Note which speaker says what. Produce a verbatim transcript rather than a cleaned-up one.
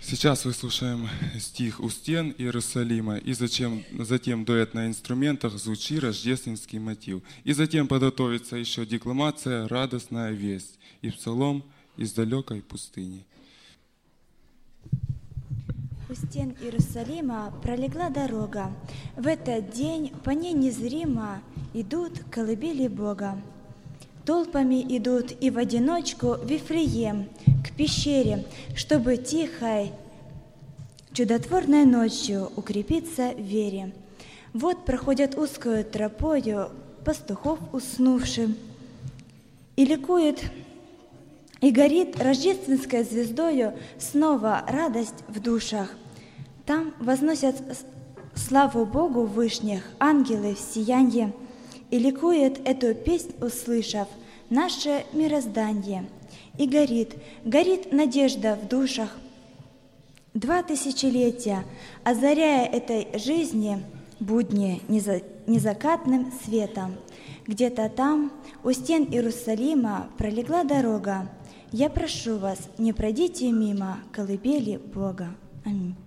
Speaker 1: Сейчас выслушаем стих «У стен Иерусалима», и затем, затем дуэт на инструментах звучит рождественский мотив. И затем подготовится еще декламация «Радостная весть» и псалом «Из далекой пустыни».
Speaker 2: У стен Иерусалима пролегла дорога. В этот день по ней незримо идут колыбели Бога. Толпами идут и в одиночку в Вифлеем, к пещере, чтобы тихой, чудотворной ночью укрепиться в вере. Вот проходят узкую тропою пастухов уснувшим, и ликует, и горит рождественской звездою снова радость в душах. Там возносят славу Богу вышних ангелы в сиянье, и ликует эту песнь, услышав, наше мирозданье. И горит, горит надежда в душах. Два тысячелетия, озаряя этой жизни будни незакатным светом. Где-то там, у стен Иерусалима, пролегла дорога. Я прошу вас, не пройдите мимо колыбели Бога. Аминь.